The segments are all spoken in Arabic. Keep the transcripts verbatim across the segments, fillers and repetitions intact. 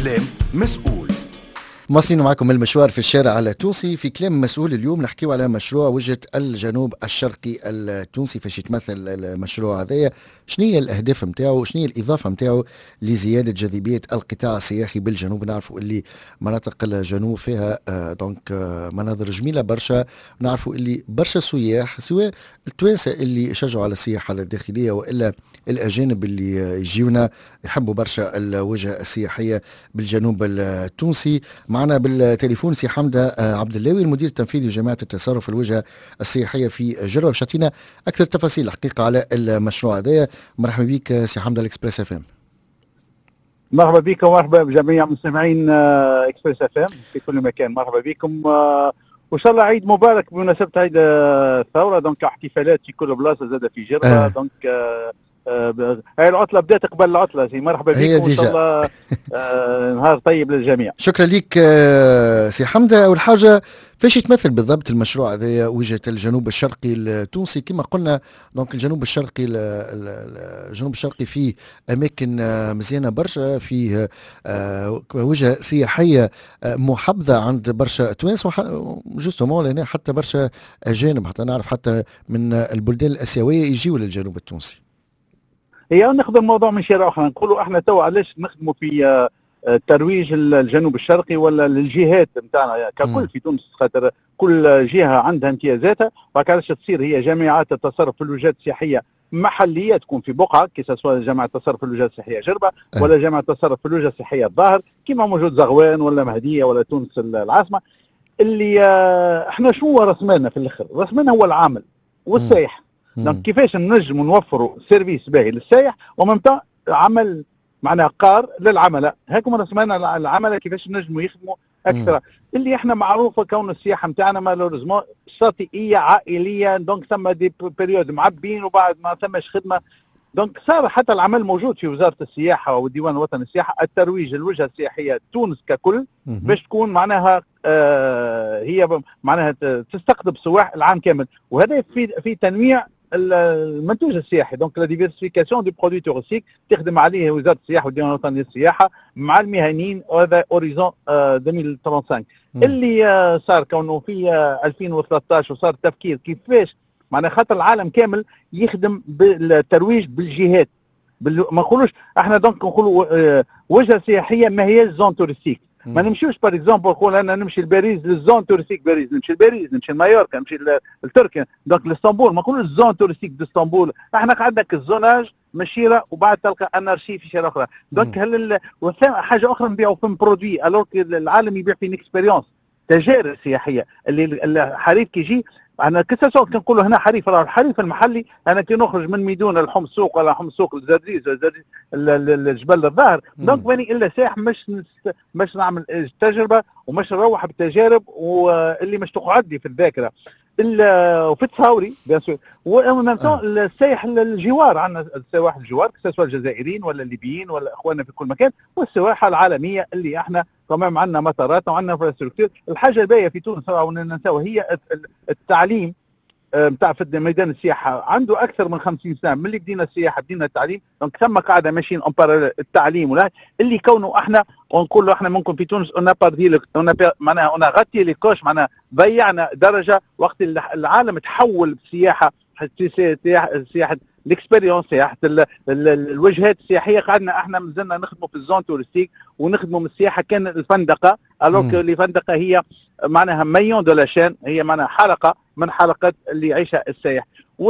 كلام مسؤول. مواصلين معكم المشوار في الشارع التونسي. في كلام مسؤول اليوم نحكيو على مشروع وجهة الجنوب الشرقي التونسي. فاش يتمثل المشروع هذايا؟ شنو هي الاهداف نتاعو؟ شنو هي الاضافه نتاعو لزياده جاذبيه القطاع السياحي بالجنوب؟ نعرفوا اللي مناطق الجنوب فيها آه دونك آه مناظر جميله برشا. نعرفوا اللي برشا سياح، سواء التوانسه اللي يشجعوا على السياحه الداخليه والا الاجانب اللي يجيونا يحبوا برشا الوجهه السياحيه بالجنوب التونسي. معنا بالتليفون سي حمده عبد اللاوي، المدير التنفيذي لجماعه التصرف الوجهه السياحيه في جربه، باش تعطينا اكثر تفاصيل الحقيقه على المشروع هذا. مرحبا بك سي حمده الاكسبريس اف ام. مرحبا بكم ومرحبا بجميع مستمعين اكسبريس اف ام في كل مكان. مرحبا بكم وان شاء الله عيد مبارك بمناسبه عيد الثوره. دونك احتفالات في كل بلاصه زاد في جربه. آه. دونك آه هاي العطله بدات قبل العطله. سي مرحبا بكم وان شاء الله آه نهار طيب للجميع. شكرا لك آه سي حمده. اول حاجه، فاش يتمثل بالضبط المشروع هذا وجهه الجنوب الشرقي التونسي؟ كما قلنا دونك الجنوب الشرقي الجنوب الشرقي فيه اماكن مزيانه برشا، فيه آه وجهه سياحيه محبذه عند برشا توانس، جوستومون لهنا حتى برشا اجانب، حتى نعرف حتى من البلدان الاسيويه يجيوا للجنوب التونسي. هي ناخذ الموضوع من شارع اخرى، نقولوا احنا تو علاش نخدموا في ترويج الجنوب الشرقي ولا للجهات نتاعنا ككل في تونس، خاطر كل جهه عندها امتيازاتها، وعلاش تصير هي جامعات التصرف في الوجهات السياحيه محليه تكون في بقعه، كي سواء جامعه التصرف في الوجهات السياحيه جربه ولا جامعه التصرف في الوجهه السياحيه الظاهر، كما موجود زغوان ولا مهديه ولا تونس العاصمه. اللي احنا شو هو راس مالنا في الاخر؟ راس مالنا هو العامل والسائح. دونك كيفاش نجموا نوفروا سيرفيس باهي للسائح وممتع عمل معناها قار للعملاء، هاكم راس مالنا العملاء كيفاش نجموا يخدموا اكثر. مم. اللي احنا معروفه كون السياحه نتاعنا مالوريزمون شاطئيه عائليه، دونك ثم دي بيريود معبين وبعد ما ثماش خدمه. دونك صار حتى العمل موجود في وزاره السياحه والديوان الوطني للسياحه، الترويج للوجهه السياحيه تونس ككل باش تكون معناها آه هي معناها تستقطب سواح العام كامل، وهذا في في تنويع المنتوج السياحي. دونك لا ديفيرسيفيكاسيون دي برودوي تورستيك تخدم عليه وزاره السياحه والديوان الوطني للسياحه مع المهنيين، وهذا اوريزون ألفين وخمسة وثلاثين. اللي آه صار كونه في آه ألفين وثلاثة عشر وصار التفكير كيفاش معناها خاطر العالم كامل يخدم بالترويج بالجهات، بال... ما نقولوش احنا دونك نقولوا آه وجهه سياحيه ما هي زون تورستيك. ما نمشيوش بار اكزومبل نقول انا نمشي لباريس للزون تورستيك باريس، نمشي لباريس نمشي لمايوركا نمشي لتركيا، دونك لاسطنبول ما نقولوش الزون تورستيك داسطنبول. احنا عندك الزوناج مشيره وبعد تلقى انارشي في شارع اخرى. دونك هل حاجه اخرى نبيعوا في برودوي الوغ العالم يبيع في اكسبيريونس تجارب سياحيه. اللي الحريف كي يجي انا كسا كنقولوا هنا حريف، راه الحريف المحلي انا كي نخرج من ميدون لحم السوق ولا حم السوق الزرزيز الجبل الظاهر، دونك ماني الا سايح مش مش نعمل تجربه ومش نروح بالتجارب واللي مش تقعد لي في الذاكره وفي التصاوري بيان سور. ومن السايح الجوار، عندنا السواح الجوار سواء الجزائريين ولا الليبيين ولا اخواننا في كل مكان، والسواحه العالميه اللي احنا كمان عندنا مطارات وعندنا انفراستركتور. الحاجه الباهيه في تونس وننساوها هي التعليم نتاع في ميدان السياحه، عنده اكثر من خمسين سنه من اللي بدينا السياحه بدينا التعليم. دونك ثم قاعده ماشيين اون باراليل التعليم ولا اللي كونه احنا ونقول له احنا ممكن في تونس اون باردي معناها اون غطي لي كوش، معناها ضيعنا درجه وقت العالم تحول بالسياحه سياحه الاكسبيريونس سياحه الوجهات السياحيه. قعدنا احنا مازلنا نخدموا في الزون تورستيك ونخدموا من السياحه كان الفندقه، الوغ كو الفندقه هي معناها مليون دو لاشين، هي معناها حلقه من حلقات اللي يعيشها السائح.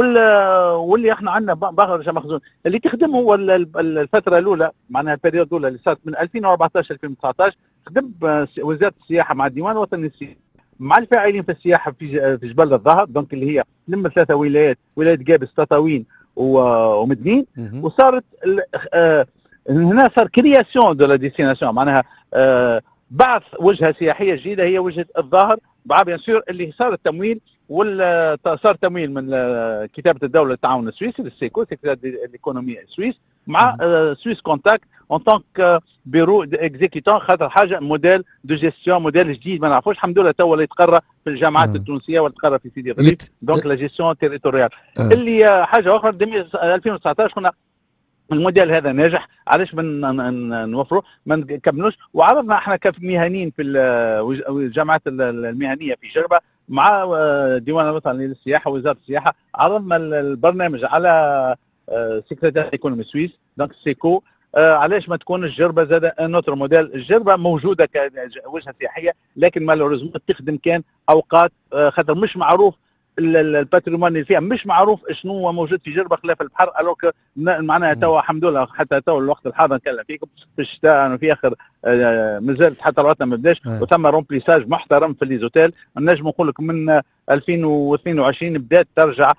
واللي احنا عندنا برشا مخزون اللي تخدم هو الفتره الاولى معناها البريود الاولى اللي صارت من ألفين وأربعطاش ألفين وتسعطاش. خدم وزاره السياحه مع الديوان الوطني للسياحه مع الفاعلين في السياحه في في جبل الظهر، دونك اللي هي لم ثلاثه ولايات، ولايه قابس تطاوين ومدنين. وصارت آه هنا صار كرياسيون دو لا ديستيناسيون، معناها آه بعث وجهه سياحيه جديده هي وجهه الظاهر، مع بيان سور اللي صار التمويل ولا صار تمويل من كتابه الدوله للتعاون السويسي للسيكو سيكريتاريات الايكونومي السويس مع آه سويس كونتاكت اون طونك بيرو اكزيكيتون، خاطر حاجه موديل دو جيستيون موديل جديد ما نعرفوش. الحمد لله تو اللي يتقرى في الجامعات التونسيه ويتقرى في سيدي غريب، دونك لا جيستيون تيريتوريال. اللي حاجه اخرى ألفين وتسعطاش قلنا الموديل هذا ناجح، علاش من نوفره ما نكملوش. وعرضنا احنا كمهنيين في الجامعات المهنيه في جربه مع الديوان الوطني للسياحه ووزاره السياحه، عرضنا البرنامج على سكرتير ايكونومي سويس دونك سيكو. آه علاش ما تكونش جربه زاد نوتر موديل؟ الجربه موجوده كوجهه سياحيه لكن مالوريزمون تخدم كان اوقات آه خاطر مش معروف الباتريمون اللي فيها، مش معروف شنو هو موجود في جربه خلاف البحر. الوغ معناها توا الحمد لله حتى توا الوقت الحاضر نتكلم فيكم في الشتاء في اخر آه مازالت حتى الوقت ما بداش وتم رومبليساج محترم في ليزوتيل. نجم نقول لك من ألفين واثنين وعشرين بدات ترجع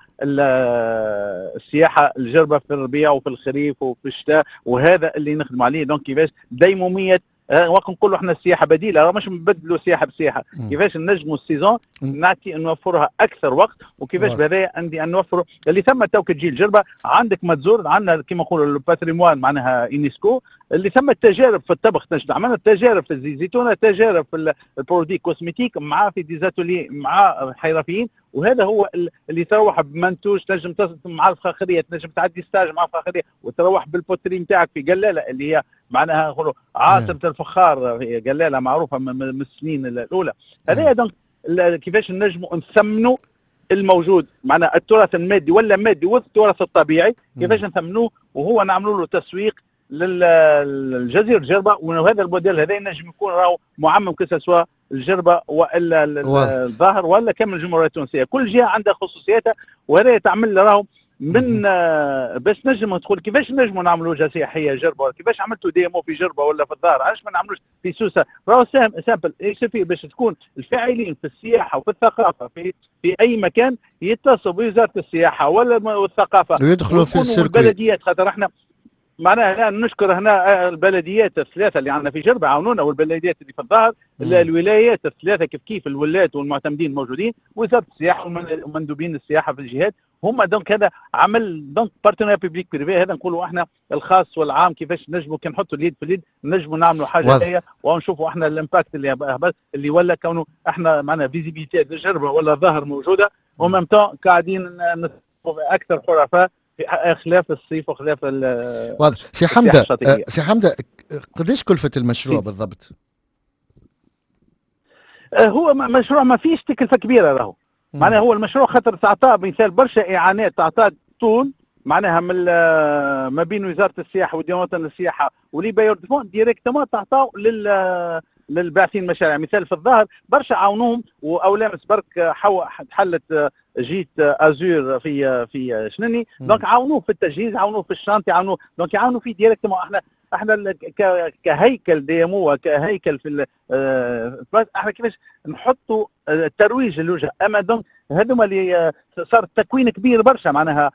السياحه الجربه في الربيع وفي الخريف وفي الشتاء، وهذا اللي نخدموا عليه. دونك كيفاش ديموميه وقت نقولوا احنا السياحه بديله، راه مش نبدلوا سياحه بسياحه، كيفاش نجموا السيزون نعطي نوفرها اكثر وقت، وكيفاش بهذايا عندي ان نوفروا اللي ثم تو تجي الجربه عندك ما تزور عندنا كيما نقولوا الباتريموان معناها يونسكو اللي ثم التجارب في الطبخ. عملنا تجارب في الزيتونه، تجارب في البرودي كوزميتيك مع في ديزاتولي مع حرفيين، وهذا هو اللي تروح بمنتوج تنجم تصل مع الفخاريه، تنجم تعدي ستاج مع الفخاريه وتروح بالبوتري نتاعك في قلاله اللي هي معناها نقولوا عاصمه الفخار في قلاله معروفه من السنين الاولى. هذا دونك كيفاش نجموا نثمنوا الموجود معناها التراث المادي ولا مادي والتراث الطبيعي، كيفاش نثمنوه وهو نعملوا له تسويق للجزيره الجربه. وهذا الموديل هذا ينجم يكون راهو معمم كسوا الجربه والا الظاهر ولا كامل الجمهوريه التونسيه، كل جهه عندها خصوصياتها، وهذا تعمل راهو من آه باش نجم تقول كيفاش نجموا نعملوا وجهه سياحيه جربه، كيفاش عملتوا ديمو في جربه ولا في الظاهر، علاش ما نعملوش في سوسه؟ راهو سامبل يكفي باش تكون الفاعلين في السياحه وفي الثقافه في في اي مكان يتصلوا بوزاره السياحه ولا الثقافه ويدخلوا في السيركوي البلديات. خاطر احنا معناها نشكر هنا البلديات الثلاثه اللي عندنا في جربه عاونونا، والبلديات اللي في الظاهر الولايات الثلاثه كيف كيف الولات والمعتمدين موجودين، وزاره السياحه ومندوبين السياحه في الجهات هما. دونك هذا عمل دونك بارتنير بيبليك بريفي، هذا نقولوا احنا الخاص والعام كيفاش نجموا كي نحطوا اليد في اليد نجموا نعملوا حاجه هي ونشوفوا احنا الامباكت اللي اللي ولا كونه احنا معنا فيزيبيليتي الجربه ولا ظاهر موجوده، ومام طون قاعدين اكثر حرفاء في خلاف الصيف وخلاف واضح. سي حمده سي حمده قديش كلفه المشروع بالضبط؟ هو مشروع ما فيش تكلفه كبيره راهو، معناها هو المشروع خاطر تعطى مثال برشا اعانات، تعطى طول معناها من ما بين وزاره السياحه والديوان الوطني للسياحه ولي بايور ديفون ديريكتومون تعطاو لل للباحثين المشاريع. مثال في الظاهر برشا عاونوهم، واولامس برك حو حلت جيت ازور في في شنني، دونك عاونوه في التجهيز، عاونوه في الشانتي، عاونوه دونك يعاونوا فيه ديريكتومون. احنا احنا كهيكل ديمو وكهيكل في احنا كيفاش نحطوا الترويج للوجهه، اما دونك هذوما اللي صار تكوين كبير برشا معناها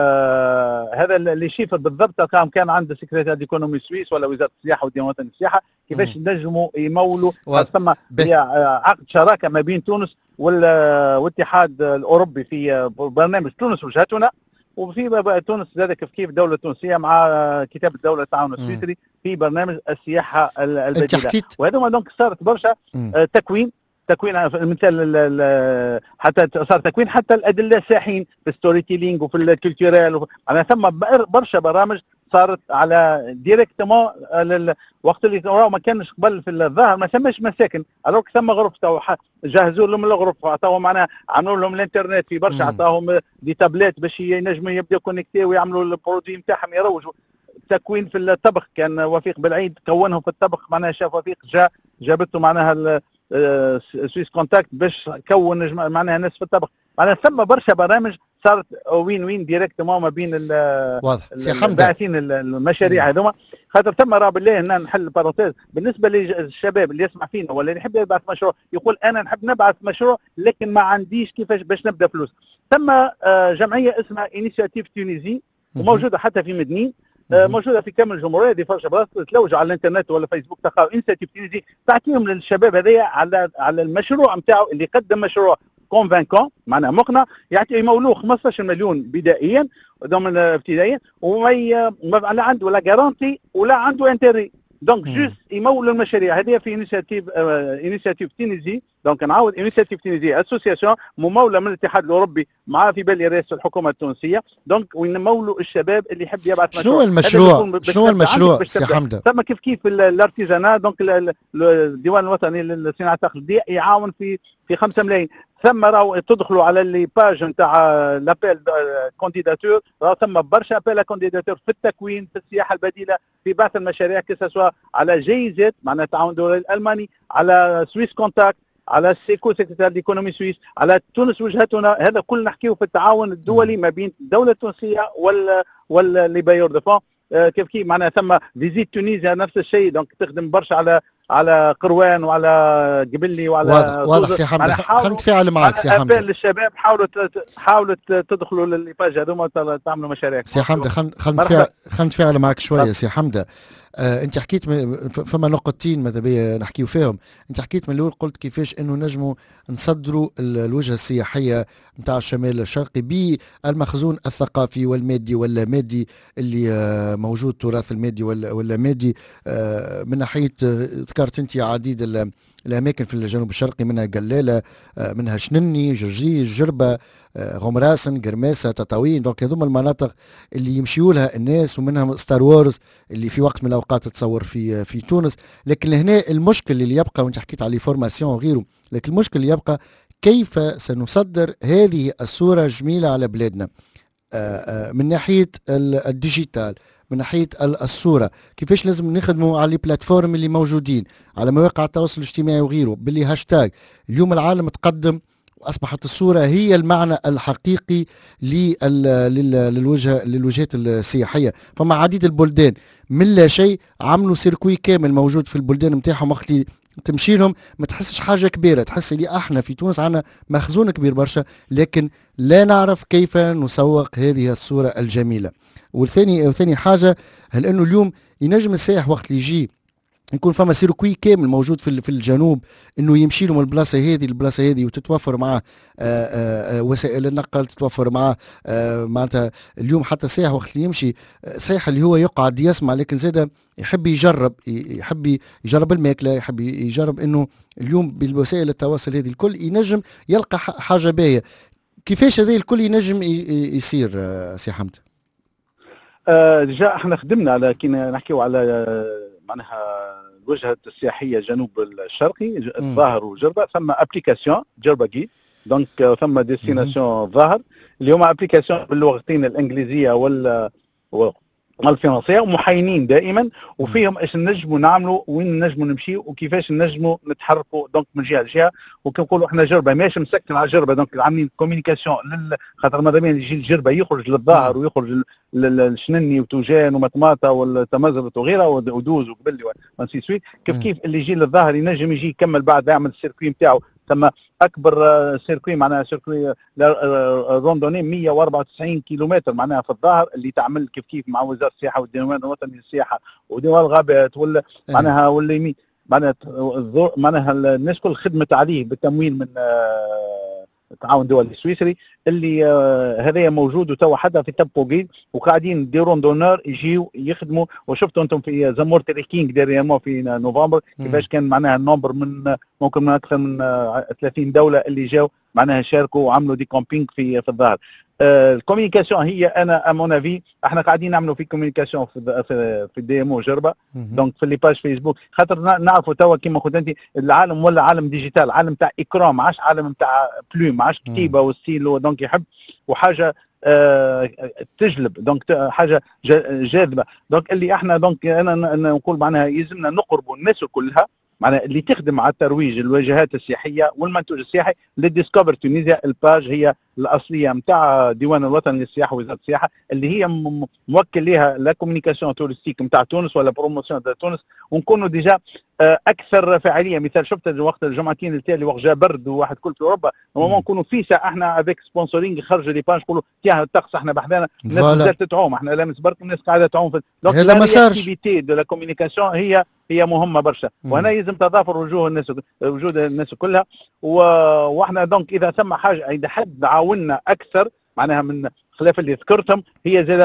آه هذا اللي شيفر بالضبط كان كان عند سكرتير ديكونومي سويس ولا وزاره السياحه والديوان الوطني للسياحه كيفاش نجموا يمولوا. ثم عقد شراكه ما بين تونس والاتحاد الاوروبي في برنامج تونس وجهتنا، وفي تونس زاد كيف كيف الدوله التونسيه مع كتاب الدوله التعاون السويسري في برنامج السياحه البديله. وهذوما دونك صارت برشا تكوين تكوين مثال حتى صار تكوين حتى الادله الساحين في الستوري تيلينج وفي الكولتورال، انا ثم برشا برامج صارت على ديريكتومون وقت اللي راهو ما كانش قبل في الظاهر ما ثماش مساكن، الوغ ثم غرف تو جهزوا لهم الغرف عطاوهم معناها عملوا لهم الانترنت في برشا، عطاهم دي تابلات باش ينجموا يبداو كونيكتي ويعملوا البرودوي نتاعهم يروجوا. تكوين في الطبخ كان وفيق بالعيد كونهم في الطبخ معناها شاف وفيق جا جابته معناها سويس كونتاكت باش كون معناها ناس في الطبخ، معناها ثم برشا برامج صارت وين وين ديريكتومون ما بين الباعثين المشاريع هذوما. خاطر ثم راه بالله هنا نحل بارونتيز بالنسبه للشباب اللي يسمع فينا ولا اللي يحب يبعث مشروع يقول انا نحب نبعث مشروع لكن ما عنديش كيفاش باش نبدا فلوس. ثم جمعيه اسمها انيشيتيف تونيزي وموجوده حتى في مدنين، موجوده في كامل الجمهوريه، دي فرشه بلاصه تلوجوا على الانترنت ولا فيسبوك تلقاو انيشيتيف تونيزي تعطيهم للشباب هذايا على على المشروع نتاعو اللي قدم مشروع كونفانكون معناها مقنع، يعطي يمولوه خمسطاش مليون بدائيا ضمن ابتدائيا وما لا عنده لا جارانتي ولا عنده انتري، دونك جوست يمولوا المشاريع هذه في انيشيتيف انيشيتيف تونيزي دونك نعاود انيشيتيف تونيزيه اسوسياسيون مموله من الاتحاد الاوروبي مع في بالي رئيس الحكومه التونسيه، دونك وينمولوا الشباب اللي يحب يبعث مشروع. شنو المشروع؟ شنو المشروع سي حمده؟ ثم كيف كيف الارتيزانا، دونك الديوان الوطني للصناعه التقليديه يعاون في في خمسة ملايين. ثم راهو تدخلوا على لي باج نتاع لابيل كونديداتور، راهو ثم برشا ابيل كونديداتور في التكوين، في السياحه البديله، في بعث المشاريع كسوا على جيزات معناها التعاون الدولي الالماني، على سويس كونتاكت، على سيكو سيكرتير ديكونومي سويس، على تونس وجهتنا. هذا كل نحكيه في التعاون الدولي ما بين الدوله التونسيه وال ولا لي بايور دو فون. كيف كيف معناها ثم فيزيت تونيزيا نفس الشيء، دونك تخدم برشا على على قروان وعلى قبلي وعلى واضح واضح سي حمد. خلينا نتفاعل معك سي حمد. للشباب حاولوا حاولوا تدخلوا للباج هذوما تعملوا مشاريع سي حمد. خلينا نتفاعل خلينا نتفاعل معك شويه سي حمد. آه انت حكيت فما نقطتين ماذا بيا نحكيو فيهم. انت حكيت من الاول قلت كيفاش انه نجموا نصدروا الوجهه السياحيه نتاع الشمال الشرقي بالمخزون الثقافي والمادي ولا مادي اللي آه موجود، تراث المادي ولا ولا مادي. آه من ناحيه آه ذكرت انت عديد الاماكن في الجنوب الشرقي، منها قلالة، آه منها شنني، جرجيج، جربه، غمراسن، قرماسة، تطاوين. دونك هذوما المناطق اللي يمشيوا لها الناس، ومنها ستار وورز اللي في وقت من الاوقات تصور في في تونس. لكن لهنا المشكل اللي يبقى، وانت حكيت على فورماسيون وغيره، لكن المشكل اللي يبقى كيف سنصدر هذه الصورة الجميلة على بلادنا من ناحية الديجيتال، من ناحية الصورة. كيفاش لازم نخدموا على البلاتفورم اللي موجودين على مواقع التواصل الاجتماعي وغيره باللي هاشتاج. اليوم العالم تقدم، أصبحت الصورة هي المعنى الحقيقي للوجهة للوجهات السياحية. فما عديد البلدان من لا شيء عملوا سيركوي كامل موجود في البلدان نتاعهم، وقت اللي تمشي لهم ما تحسش حاجة كبيرة، تحس لي احنا في تونس عندنا مخزون كبير برشا، لكن لا نعرف كيف نسوق هذه الصورة الجميلة. والثاني وثاني حاجة، هل انه اليوم ينجم السائح وقت اللي يجي يكون فما سيركوي كامل موجود في في الجنوب، انه يمشي له من البلاصه هذه البلاصه هذه، وتتوفر معاه وسائل النقل، تتوفر معاه معناتها اليوم حتى السائح وقت اللي يمشي، سائح اللي هو يقعد يسمع لكن زاده يحب يجرب، يحب يجرب الماكله، يحب يجرب انه اليوم بالوسائل التواصل هذه الكل ينجم يلقى حاجه باهيه. كيفاش هذا الكل ينجم يصير سي حمد؟ آه جاء احنا خدمنا على كي نحكيو على معناها الوجهه السياحيه الجنوب الشرقي الظاهر وجربه، ثم ابليكاسيون جربه جيد، دونك ثم ديستيناسيون ظاهر اللي هما ابليكاسيون باللغتين الانجليزيه وال والفرنسيه، ومحاينين دائما وفيهم ايش نجموا نعملوا، وين نجموا نمشيو، وكيفاش نجموا نتحركوا دونك من جهه لجهه. وكنقولوا احنا جربه ماشي مسكن على جربه، دونك عاملين كوميونيكاسيون خاطر ماذا بين يجي الجربه يخرج للظاهر ويخرج للشنني وتوجان ومطماطه والتمزرت وغيرها ودوز وقبلي وانسي سويت. كيف كيف اللي يجي للظاهر ينجم يجي يكمل بعد يعمل السيركوي نتاعو. ثم اكبر سيركوي معناها سيركوي روندوني مية وأربعة وتسعين كيلومتر معناها في الظاهر، اللي تعمل كيف كيف مع وزاره السياحه والديوان الوطني للسياحه وديوان الغابات ولا معناها واللي معناها معناها الناس كل خدمت عليه بالتمويل من التعاون الدولي السويسري اللي آه هذايا موجود وتوا حتى في تابوغيد، وقاعدين دي روندونور يجيو يخدموا. وشفتوا انتم في زمور تريكينغ ديريامون في نوفمبر كيفاش كان معناها النمبر من ممكن من اكثر من آه ثلاثين دوله اللي جاوا معناها شاركوا وعملوا دي كومبينغ في في الظاهر. آه الكوميونيكاسيون هي انا امون افي احنا قاعدين نعملوا في كوميونيكاسيون في في, في الدي ام او جربه، دونك في لي باج فيسبوك، خاطر نعرفوا توا كيما قلت انت العالم ولا عالم ديجيتال، عالم تاع اكرام، ما عادش عالم تاع بلوم، ما عادش كتيبه وستيل، دونك يحب وحاجه آه تجلب، دونك حاجه جاذبه. دونك اللي احنا دونك انا نقول معناها يلزمنا نقربوا الناس كلها معناها اللي تخدم على الترويج الواجهات السياحيه والمنتوج السياحي لديسكفر تونيزيا. الباج هي الاصليه نتاع ديوان الوطني للسياحه ووزاره السياحه اللي هي موكل لها لا كوميونيكاسيون تورستيك نتاع تونس ولا بروموسيون تاع تونس، ونكونوا ديجا اكثر فعاليه. مثال شفت وقت الجمعتين التالي وقت جا برد وواحد كل في اوروبا، نورمالمون نكونوا في ساعه احنا افيك سبونسورينغ خرج لي باج نقولوا تيا الطقس احنا بحذانا الناس بدات تعوم، احنا لامس برك الناس قاعده تعوم في دونك هذا ما صارش. دو لا كوميونيكاسيون هي هي مهمه برشا، وهنا يلزم تضافر وجوه الناس وجود الناس كلها. واحنا دونك اذا ثم حاجه اذا حد عاوننا اكثر معناها من خلاف اللي ذكرتهم، هي زاد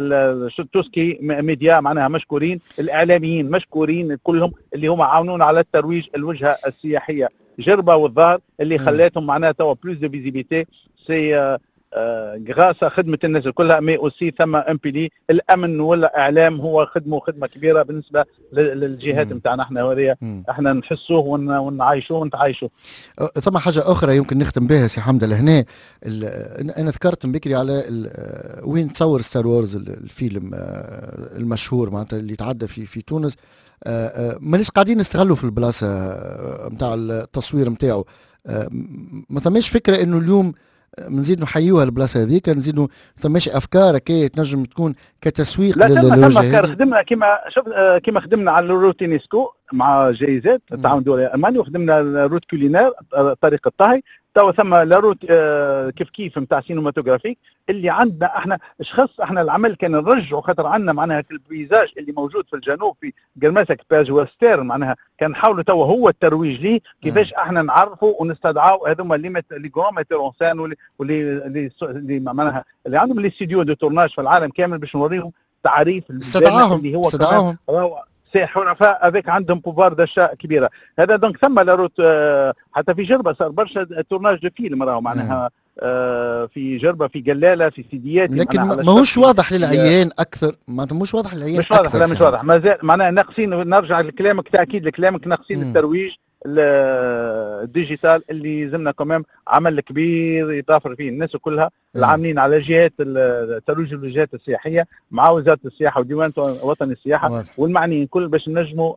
التوسكي ميديا معناها مشكورين، الاعلاميين مشكورين كلهم اللي هم عاونونا على الترويج الوجهه السياحيه جربه والظاهر اللي خلاتهم معناها توا بلوس دو فيزيبيتي سي غراسة خدمة الناس كلها. مي اوسي ثم امبيلي الامن ولا اعلام هو خدمه خدمه كبيره بالنسبه للجهات نتاعنا احنا هذيا احنا نحسوه ونعايشوه ونتعايشوه. ثم حاجه اخرى يمكن نختم بها سي حمد لهنا. انا ذكرت بكري على وين تصور ستار وورز الفيلم المشهور معناتها اللي تعدى في في تونس. مانيش قاعدين نستغلوا في البلاصه نتاع التصوير نتاعو. ما ثماش فكره انه اليوم نزيد نحيوها البلاصه هذيك، نزيدوا ثماش افكار كي تنجم تكون كتسويق للوجه. لا خدمنا كيما شوف كيما خدمنا على الروتينيسكو مع جايزات التعاون الدولي الالماني، وخدمنا الروت كولينار طريق الطهي. تو ثم لاروت آه كيف كيف نتاع سينماتوغرافيك اللي عندنا احنا شخص. احنا العمل كان نرجعوا خاطر عندنا معناها البيزاج اللي موجود في الجنوب في قرماسك باج وستير معناها كان نحاولوا تو هو الترويج ليه كيفاش احنا نعرفوا ونستدعوا هذوما اللي لي غران ميتور سان واللي واللي اللي معناها اللي عندهم لي ستوديو دو تورناج في العالم كامل باش نوريهم تعريف استدعاهم اللي هو استدعاهم سي حرفاء هذاك عندهم بوفار داشا كبيره. هذا دونك ثم لاروت آه حتى في جربه صار برشا تورناج دو فيلم راهو معناها آه في جربه في قلاله في سيديات، لكن ماهوش واضح للعيان اكثر. معناتها مش واضح للعيان مش واضح. لا مش واضح مازال معناها ناقصين. نرجع لكلامك تاكيد لكلامك ناقصين الترويج الديجيتال اللي زمنا كمان عمل كبير يتضافر فيه الناس كلها العاملين على جهات الترويج للجهات السياحيه مع وزاره السياحه وديوان وطني السياحه والمعنيين كل باش نجموا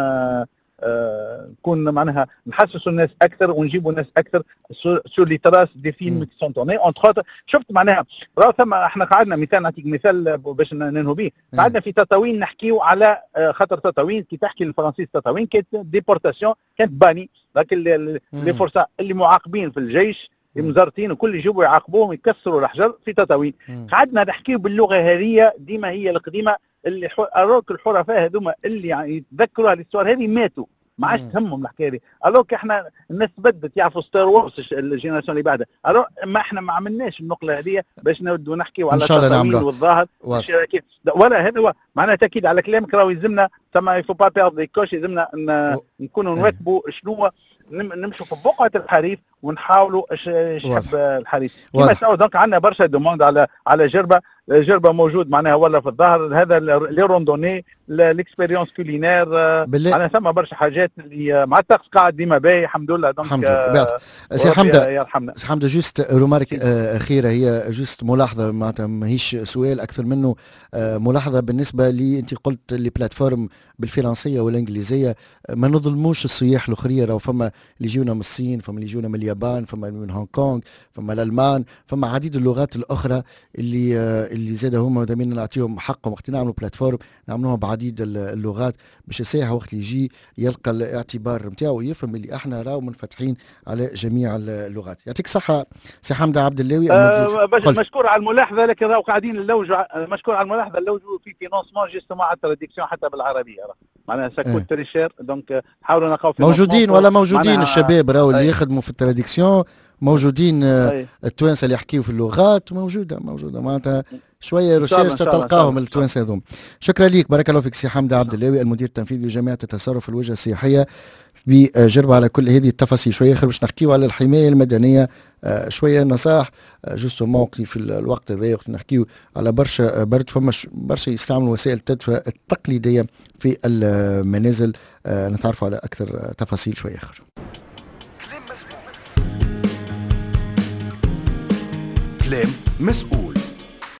نكون معناها نحسسوا الناس اكثر ونجيبوا الناس اكثر سور لي تراس دي فيلم كي سون تورني اونتر اوتر. شفت معناها راهو ثم احنا قعدنا مثال نعطيك مثال باش ننهوا به. قعدنا في تطاوين نحكيو على خاطر تطاوين كي تحكي الفرنسيس تطاوين كانت ديبورتاسيون كانت باني لكن لي فرصه اللي معاقبين في الجيش مزارتين وكل يجيبوا يعاقبوهم يكسروا الحجر في تطاوين. قعدنا نحكيو باللغه هذه ديما هي القديمه اللي اروك الحرفاء هذوما اللي يعني يتذكروا هالستوار هذه ماتوا ما عادش تهمهم الحكايه دي. الوك احنا الناس بدت يعرفوا ستار وورز الجينيراسيون اللي بعدها. الوك ما احنا ما عملناش النقله هذه باش نودوا نحكيوا على التطاوين والظاهر الشركات ولا هذا هو معناها تاكيد على كلامك. راهو يلزمنا ثم يفو با بيرد دي كوش يلزمنا نكونوا نواكبوا شنو نمشوا في بقعه الحريف ونحاولوا ايش يحب الحريف كيما سوا. دونك عندنا برشا دوموند على على جربه جربه موجود معناها ولا في الظهر هذا لي روندوني الاكسبيريونس كولينير معناها ثم برشا حاجات اللي مع الطقس قاعد ديما باهي الحمد لله. دونك الحمد لله. سي حمده يرحمنا سي حمده جوست رومارك اخيره هي جوست ملاحظه معناتها ماهيش سؤال اكثر منه ملاحظه بالنسبه لي. انت قلت لي بلاتفورم بالفرنسيه والانجليزيه ما نظلموش السياح الاخرين. راهو فما اللي يجونا من الصين فما اللي يجونا من اليابان فما من هونغ كونغ فما الالمان فما عديد اللغات الاخرى اللي اللي زاد هما دائما نعطيهم حقهم وقت نعملوا بلاتفورم نعملوها بعديد اللغات باش السائح وقت اللي يجي يلقى الاعتبار نتاعو ويفهم اللي احنا راهو منفتحين على جميع اللغات. يعطيك الصحه سي حمده عبد اللوي. أه مشكور على الملاحظه لكن راهو قاعدين نلوجوا مشكور على الملاحظه نلوجوا في فينونسمون جيستومون على التراديكسيون حتى بالعربيه معناها سكوت تري شير. دونك حاولوا نلقاو موجودين ولا موجودين الشباب راهو اللي يخدموا في التراديكسيون موجودين. التوانسه اللي يحكيوا في اللغات موجوده موجوده معناتها شويه ريشيرش تلقاهم التوانسه هذوم. شكرا ليك بارك الله فيك سي حمده عبد اللوي المدير التنفيذي لجمعيه التصرف الوجهه السياحيه بجربه على كل هذه التفاصيل. شويه اخر باش نحكيو على الحمايه المدنيه شويه نصائح جوستو موقتي في الوقت هذا وقت نحكيو على برشا برد فما برشا يستعملوا وسائل التدفئه التقليديه في المنازل. نتعرفوا على اكثر تفاصيل شويه اخر. كلام مسؤول.